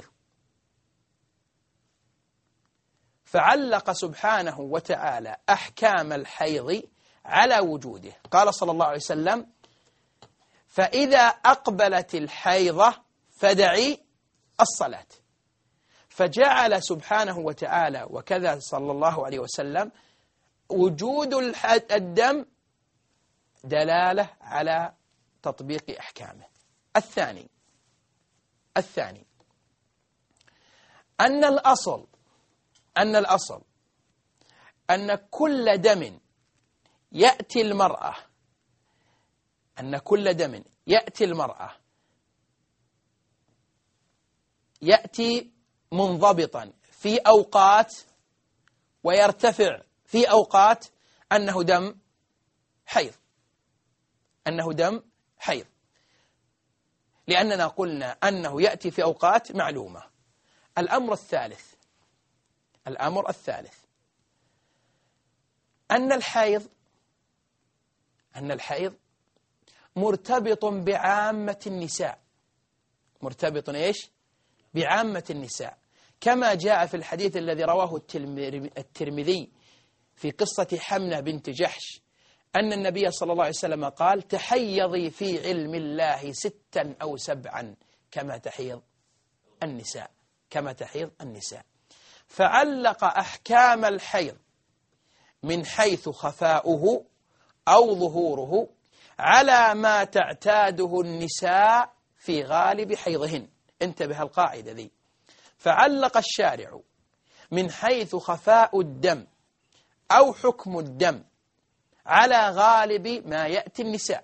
فعلق سبحانه وتعالى أحكام الحيض على وجوده. قال صلى الله عليه وسلم: فإذا أقبلت الحيضة فدعي الصلاة. فجعل سبحانه وتعالى وكذا صلى الله عليه وسلم وجود الدم دلالة على تطبيق أحكامه. الثاني أن الأصل أن كل دم يأتي المرأة يأتي منضبطا في أوقات ويرتفع في أوقات أنه دم حيض، لأننا قلنا أنه يأتي في أوقات معلومة. الأمر الثالث أن الحيض مرتبط بعامة النساء، كما جاء في الحديث الذي رواه الترمذي في قصة حمنة بنت جحش أن النبي صلى الله عليه وسلم قال: تحيضي في علم الله 6 أو 7 كما تحيض النساء. فعلق أحكام الحيض من حيث خفاؤه أو ظهوره على ما تعتاده النساء في غالب حيضهن. انتبه القاعدة ذي. فعلق الشارع من حيث خفاء الدم أو حكم الدم على غالب ما يأتي النساء.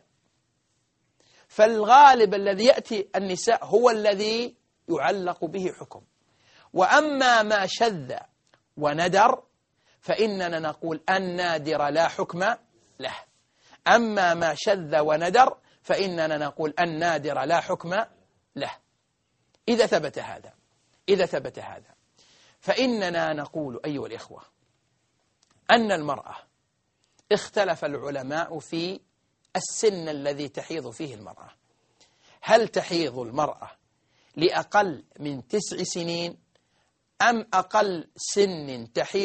فالغالب الذي يأتي النساء هو الذي يعلق به حكم. وأما ما شذ وندر فإننا نقول النادر لا حكم له. أما ما شذ وندر فإننا نقول النادر لا حكم له. إذا ثبت هذا فإننا نقول أيها الإخوة أن المرأة اختلف العلماء في السن الذي تحيض فيه المرأة. هل تحيض المرأة لأقل من 9 سنين أم أقل سن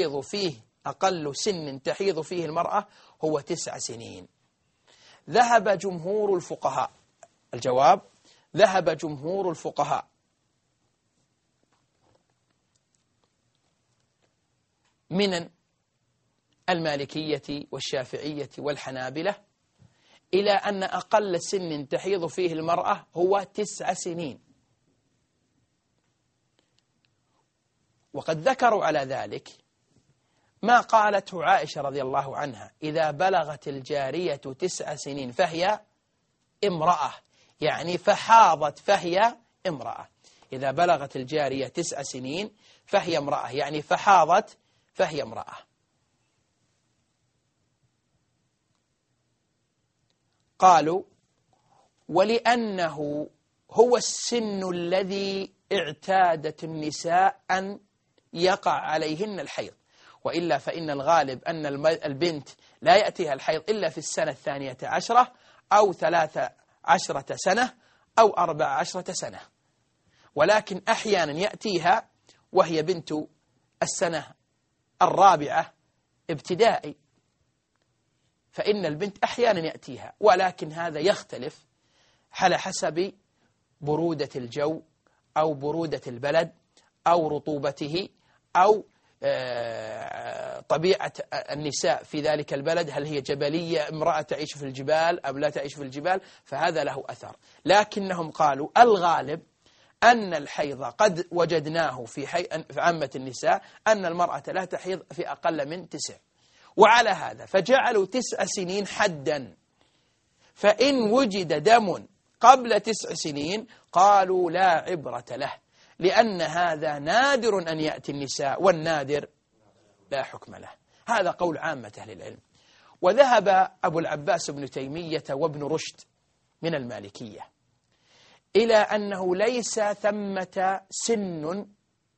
تحيض فيه المرأة هو 9 سنين؟ ذهب جمهور الفقهاء، الجواب ذهب جمهور الفقهاء من المالكية والشافعية والحنابلة إلى أن أقل سن تحيض فيه المرأة هو 9 سنين. وقد ذكروا على ذلك ما قالته عائشة رضي الله عنها: إذا بلغت الجارية 9 سنين فهي امرأة، يعني فحاضت فهي امرأة. إذا بلغت الجارية 9 سنين فهي امرأة، يعني فحاضت فهي امرأة. قالوا: ولأنه هو السن الذي اعتادت النساء أن يقع عليهن الحيض، وإلا فإن الغالب أن البنت لا يأتيها الحيض إلا في السنة 12 أو 13 سنة أو 14 سنة، ولكن أحيانا يأتيها وهي بنت السنة 4 ابتدائي، فإن البنت أحيانا يأتيها، ولكن هذا يختلف على حسب برودة الجو أو برودة البلد أو رطوبته أو طبيعة النساء في ذلك البلد، هل هي جبلية امرأة تعيش في الجبال أم لا تعيش في الجبال، فهذا له أثر. لكنهم قالوا الغالب أن الحيض قد وجدناه في عامة النساء أن المرأة لا تحيض في أقل من 9، وعلى هذا فجعلوا 9 سنين حدا. فإن وجد دم قبل 9 سنين قالوا لا عبرة له، لأن هذا نادر أن يأتي النساء، والنادر لا حكم له. هذا قول عامة أهل العلم. وذهب أبو العباس بن تيمية وابن رشد من المالكية إلى أنه ليس ثمة سن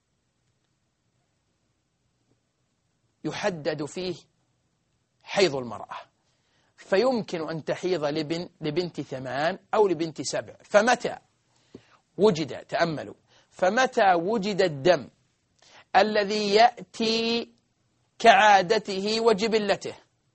يحدد فيه حيض المرأة، فيمكن أن تحيض لبنت 8 أو لبنت 7، فمتى وجد، تأملوا، فمتى وجد الدم الذي يأتي كعادته وجبلته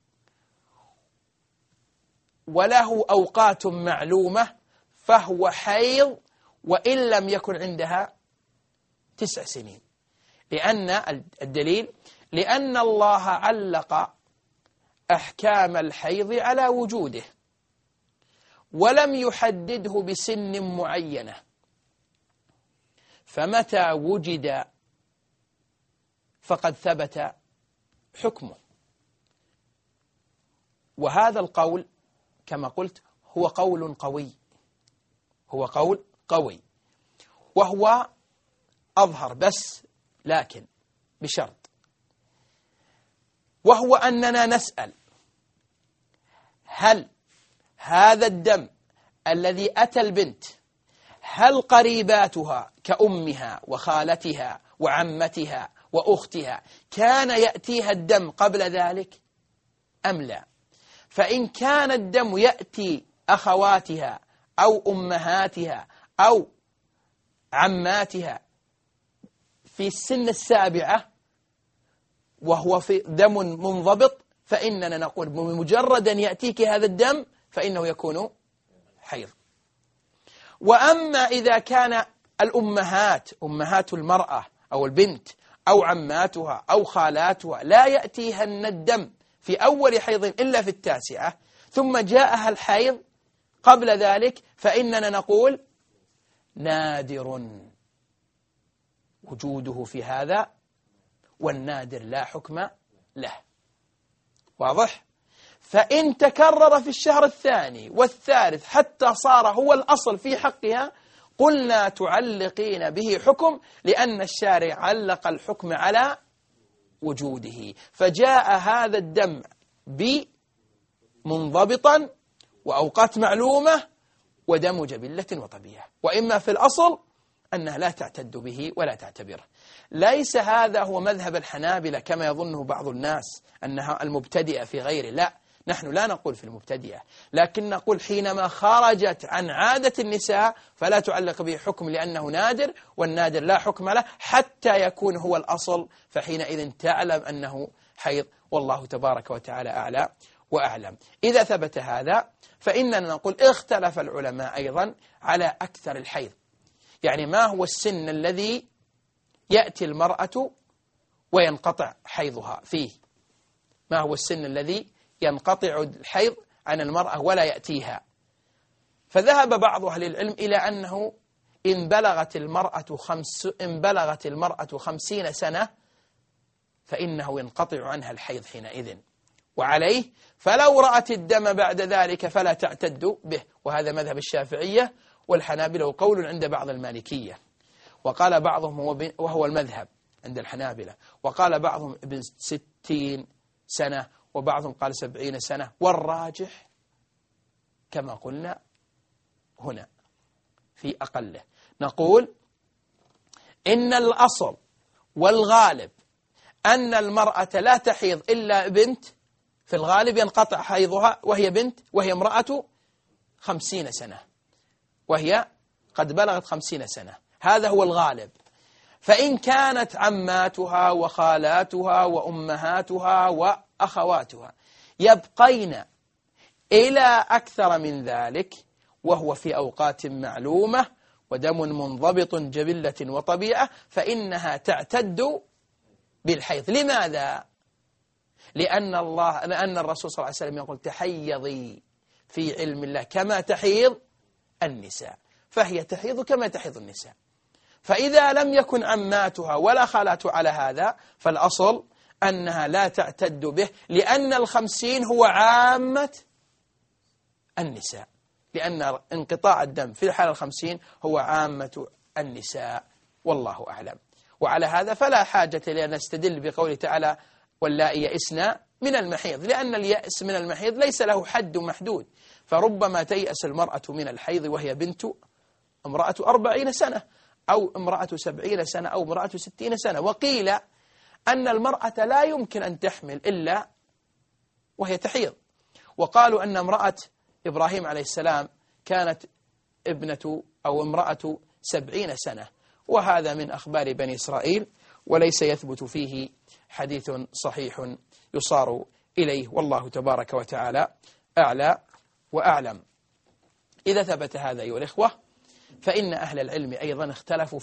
وله أوقات معلومة فهو حيض وإن لم يكن عندها 9 سنين. لأن الدليل لأن الله علق أحكام الحيض على وجوده ولم يحدده بسن معينة، فمتى وجد فقد ثبت حكمه. وهذا القول كما قلت هو قول قوي، وهو أظهر، بس لكن بشرط، وهو أننا نسأل: هل هذا الدم الذي أتى البنت هل قريباتها كأمها وخالتها وعمتها وأختها كان يأتيها الدم قبل ذلك أم لا؟ فإن كان الدم يأتي أخواتها أو أمهاتها أو عماتها في السن 7 وهو في دم منضبط، فإننا نقول بمجرد أن يأتيك هذا الدم فإنه يكون حيض. وأما إذا كان الأمهات، أمهات المرأة أو البنت أو عماتها أو خالاتها لا يأتيهن الدم في أول حيض إلا في 9 ثم جاءها الحيض قبل ذلك، فإننا نقول نادر وجوده في هذا، والنادر لا حكم له. واضح؟ فإن تكرر في الشهر 2 والثالث حتى صار هو الأصل في حقها قلنا تعلقين به حكم، لأن الشارع علق الحكم على وجوده، فجاء هذا الدم بمنضبطا وأوقات معلومة ودم جبلة وطبيعة. وإما في الأصل أنها لا تعتد به ولا تعتبره. ليس هذا هو مذهب الحنابلة كما يظنه بعض الناس أنها المبتدئة في غيره، لا، نحن لا نقول في المبتدئة، لكن نقول حينما خرجت عن عادة النساء فلا تعلق به حكم لأنه نادر، والنادر لا حكم له حتى يكون هو الأصل، فحينئذ تعلم أنه حيض، والله تبارك وتعالى أعلى وأعلم. إذا ثبت هذا فإننا نقول اختلف العلماء أيضا على أكثر الحيض، يعني ما هو السن الذي يأتي المرأة وينقطع حيضها فيه، ما هو السن الذي ينقطع الحيض عن المرأة ولا يأتيها. فذهب بعض أهل العلم إلى أنه إن بلغت المرأة 50 سنة فإنه ينقطع عنها الحيض حينئذ، وعليه فلو رأت الدم بعد ذلك فلا تعتد به، وهذا مذهب الشافعية والحنابلة وقول عند بعض المالكية، وقال بعضهم وهو المذهب عند الحنابلة، وقال بعضهم ابن 60 سنة، وبعضهم قال 70 سنة، والراجح كما قلنا هنا في أقله نقول إن الأصل والغالب أن المرأة لا تحيض إلا بنت، في الغالب ينقطع حيضها وهي بنت، وهي امرأة 50 سنة، وهي قد بلغت 50 سنة، هذا هو الغالب. فإن كانت عماتها وخالاتها وأمهاتها وأخواتها يبقين إلى أكثر من ذلك وهو في أوقات معلومة ودم منضبط جبلة وطبيعة، فإنها تعتد بالحيض. لماذا؟ لأن الرسول صلى الله عليه وسلم يقول تحيضي في علم الله كما تحيض النساء، فهي تحيض كما تحيض النساء. فإذا لم يكن عماتها ولا خالاتها على هذا فالأصل أنها لا تعتد به، لأن 50 هو عامة النساء، لأن انقطاع الدم في الحالة 50 هو عامة النساء، والله أعلم. وعلى هذا فلا حاجة لأن نستدل بقوله تعالى واللائي يئسن من المحيض، لأن اليأس من المحيض ليس له حد محدود، فربما تيأس المرأة من الحيض وهي بنت امرأة 40 سنة أو امرأة 70 سنة أو امرأة 60 سنة. وقيل أن المرأة لا يمكن أن تحمل إلا وهي تحيض، وقالوا أن امرأة إبراهيم عليه السلام كانت ابنة أو امرأة 70 سنة، وهذا من أخبار بني إسرائيل وليس يثبت فيه حديث صحيح يصار إليه، والله تبارك وتعالى أعلى وأعلم. إذا ثبت هذا أيها الإخوة فإن أهل العلم أيضا اختلفوا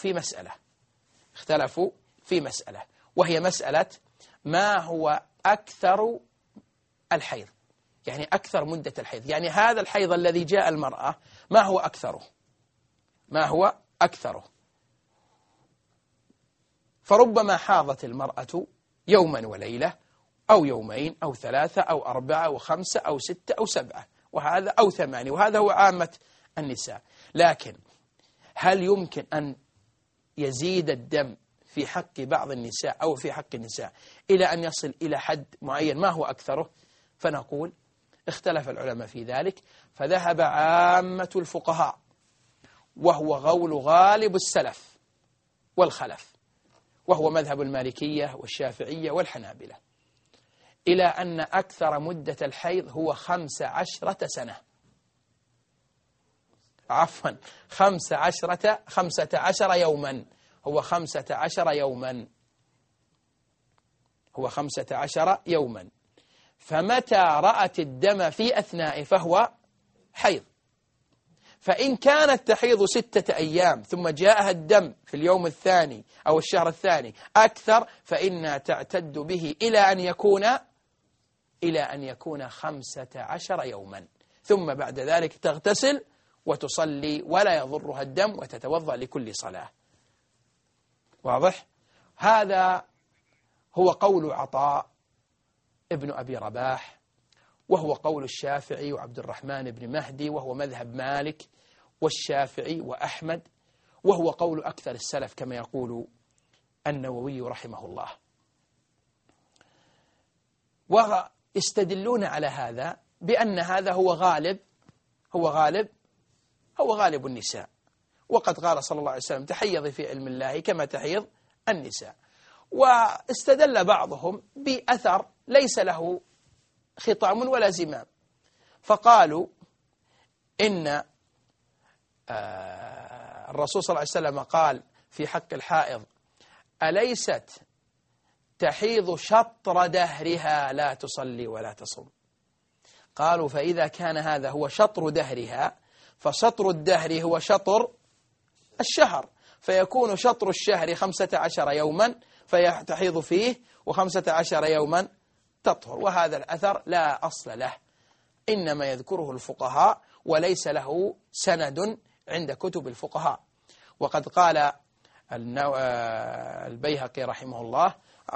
في مسألة وهي مسألة ما هو أكثر الحيض، يعني أكثر مدة الحيض، يعني هذا الحيض الذي جاء المرأة ما هو أكثره. فربما حاضت المرأة يوما وليلة أو يومين أو 3 أو 4 و5 أو 6 أو 7 وهذا أو 8، وهذا هو عامة النساء. لكن هل يمكن أن يزيد الدم في حق بعض النساء أو في حق النساء إلى أن يصل إلى حد معين ما هو أكثره؟ فنقول اختلف العلماء في ذلك، فذهب عامة الفقهاء وهو قول غالب السلف والخلف وهو مذهب المالكية والشافعية والحنابلة إلى أن أكثر مدة الحيض هو 15 سنة، عفوا 15 يوما، هو 15 يوما. فمتى رأت الدم في أثناء فهو حيض. فإن كانت تحيض 6 أيام ثم جاءها الدم في اليوم الثاني أو الشهر الثاني أكثر فإنها تعتد به إلى أن يكون 15 يوما، ثم بعد ذلك تغتسل وتصلي ولا يضرها الدم وتتوضأ لكل صلاة. واضح؟ هذا هو قول عطاء ابن أبي رباح، وهو قول الشافعي وعبد الرحمن بن مهدي، وهو مذهب مالك والشافعي وأحمد، وهو قول أكثر السلف كما يقول النووي رحمه الله. ويستدلون على هذا بأن هذا هو غالب النساء، وقد قال صلى الله عليه وسلم تحيضي في علم الله كما تحيض النساء. واستدل بعضهم بأثر ليس له خطام ولا زمام، فقالوا إن الرسول صلى الله عليه وسلم قال في حق الحائض أليست تحيض شطر دهرها لا تصلي ولا تصوم؟ قالوا فإذا كان هذا هو شطر دهرها فشطر الدهر هو شطر الشهر، فيكون شطر الشهر 15 يوما فتحيض فيه و15 يوما تطهر. وهذا الأثر لا أصل له، إنما يذكره الفقهاء وليس له سند عند كتب الفقهاء. وقد قال البيهقي رحمه الله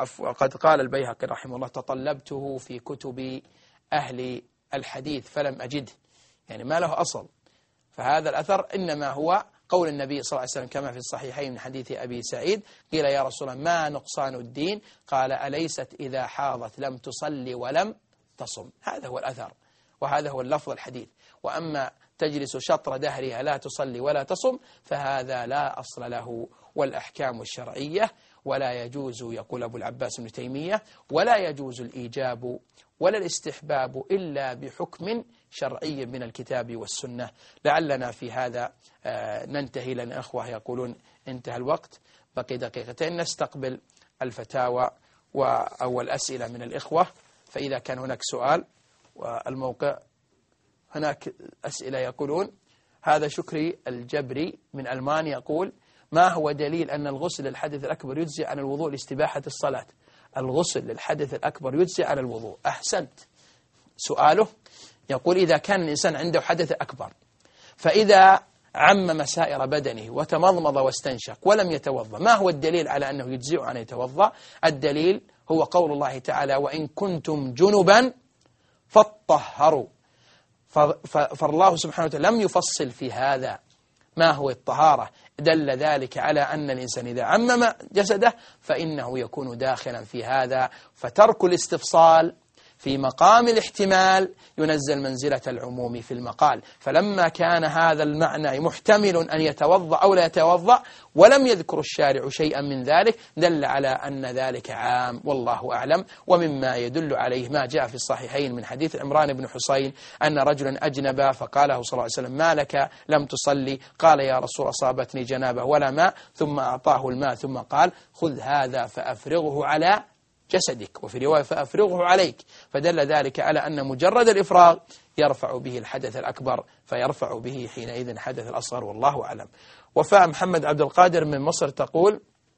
تطلبته في كتب أهل الحديث فلم أجده، يعني ما له أصل. فهذا الأثر إنما هو قول النبي صلى الله عليه وسلم كما في الصحيحين من حديث أبي سعيد قيل يا رسول الله ما نقصان الدين؟ قال أليست إذا حاضت لم تصلي ولم تصم. هذا هو الأثر وهذا هو اللفظ الحديث. وأما تجلس شطر دهرها لا تصلي ولا تصم فهذا لا أصل له. والأحكام الشرعية ولا يجوز، يقول أبو العباس ابن تيمية، ولا يجوز الإيجاب ولا الاستحباب إلا بحكم شرعي من الكتاب والسنة. لعلنا في هذا ننتهي، لأن أخوة يقولون انتهى الوقت، بقي دقيقتين نستقبل الفتاوى أو الأسئلة من الإخوة. فإذا كان هناك سؤال، والموقع هناك أسئلة. يقولون هذا شكري الجبري من ألمانيا يقول ما هو دليل أن الغسل للحدث الأكبر يجزي عن الوضوء لاستباحة الصلاة؟ الغسل للحدث الأكبر يجزي عن الوضوء. أحسنت. سؤاله يقول إذا كان الإنسان عنده حدث أكبر فإذا عمم سائر بدنه وتمضمض واستنشق ولم يتوضأ، ما هو الدليل على أنه يجزئ أن يتوضأ؟ الدليل هو قول الله تعالى وإن كنتم جنبا فاطهروا. فالله سبحانه وتعالى لم يفصل في هذا ما هو الطهارة، دل ذلك على أن الإنسان إذا عمم جسده فإنه يكون داخلا في هذا. فترك الاستفصال في مقام الاحتمال ينزل منزلة العموم في المقال. فلما كان هذا المعنى محتمل أن يتوضأ أو لا يتوضأ ولم يذكر الشارع شيئا من ذلك دل على أن ذلك عام، والله أعلم. ومما يدل عليه ما جاء في الصحيحين من حديث عمران بن حسين أن رجلا أجنب فقاله صلى الله عليه وسلم ما لك لم تصلي؟ قال يا رسول أصابتني جنابة ولا ماء، ثم أعطاه الماء ثم قال خذ هذا فأفرغه على جسدك، وفي رواية فأفرغه عليك. فدل ذلك على أن مجرد الإفراغ يرفع به الحدث الأكبر فيرفع به حينئذ حدث الأصغر، والله أعلم. وفاء محمد عبد القادر من مصر تقول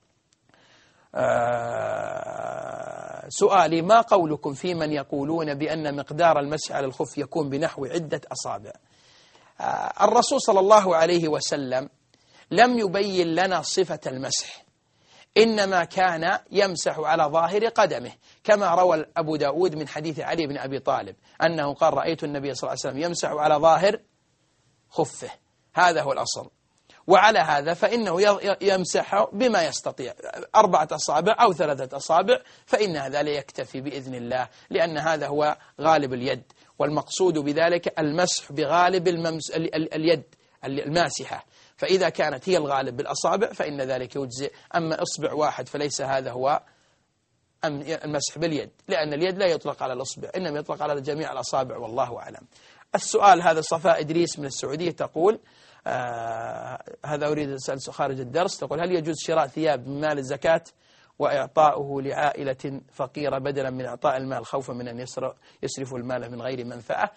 سؤالي ما قولكم في من يقولون بأن مقدار المسح على الخف يكون بنحو عدة أصابع؟ الرسول صلى الله عليه وسلم لم يبين لنا صفة المسح، إنما كان يمسح على ظاهر قدمه كما روى أبو داود من حديث علي بن أبي طالب أنه قال رأيت النبي صلى الله عليه وسلم يمسح على ظاهر خفه. هذا هو الأصل. وعلى هذا فإنه يمسح بما يستطيع 4 أصابع أو 3 أصابع، فإن هذا لا يكتفي بإذن الله، لأن هذا هو غالب اليد، والمقصود بذلك المسح بغالب اليد الماسحة. فإذا كانت هي الغالب بالأصابع فإن ذلك يجزئ. أما إصبع واحد فليس هذا هو المسح باليد، لأن اليد لا يطلق على الإصبع، إنما يطلق على جميع الأصابع، والله أعلم. السؤال هذا صفاء إدريس من السعودية تقول هذا أريد أسأل خارج الدرس، تقول هل يجوز شراء ثياب من مال الزكاة وإعطاؤه لعائلة فقيرة بدلا من إعطاء المال خوفا من أن يسرفوا المال من غير منفعة؟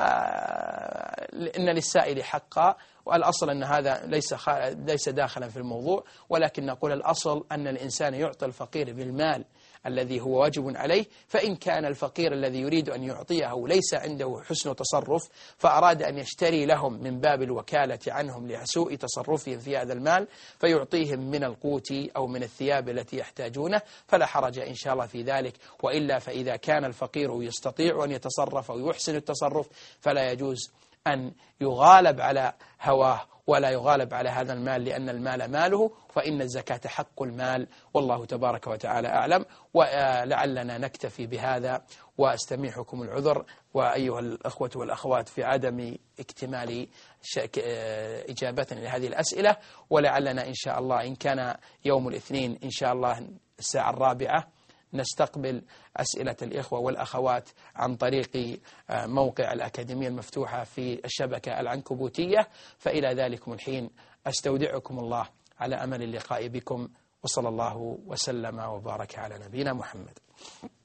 إن للسائل حقا، والأصل أن هذا ليس داخلا في الموضوع، ولكن نقول الأصل أن الإنسان يعطي الفقير بالمال الذي هو واجب عليه. فإن كان الفقير الذي يريد أن يعطيه ليس عنده حسن تصرف فأراد أن يشتري لهم من باب الوكالة عنهم لسوء تصرفهم في هذا المال فيعطيهم من القوت أو من الثياب التي يحتاجونه فلا حرج إن شاء الله في ذلك. وإلا فإذا كان الفقير يستطيع أن يتصرف ويحسن التصرف فلا يجوز أن يغالب على هواه ولا يغالب على هذا المال، لأن المال ماله، فإن الزكاة حق المال، والله تبارك وتعالى أعلم. ولعلنا نكتفي بهذا واستميحكم العذر، وأيها الأخوة والأخوات في عدم اكتمال إجابتنا لهذه الأسئلة. ولعلنا إن شاء الله إن كان يوم الاثنين إن شاء الله الساعة 4 نستقبل أسئلة الإخوة والأخوات عن طريق موقع الأكاديمية المفتوحة في الشبكة العنكبوتية. فإلى ذلكم الحين أستودعكم الله على أمل اللقاء بكم، وصلى الله وسلم وبارك على نبينا محمد.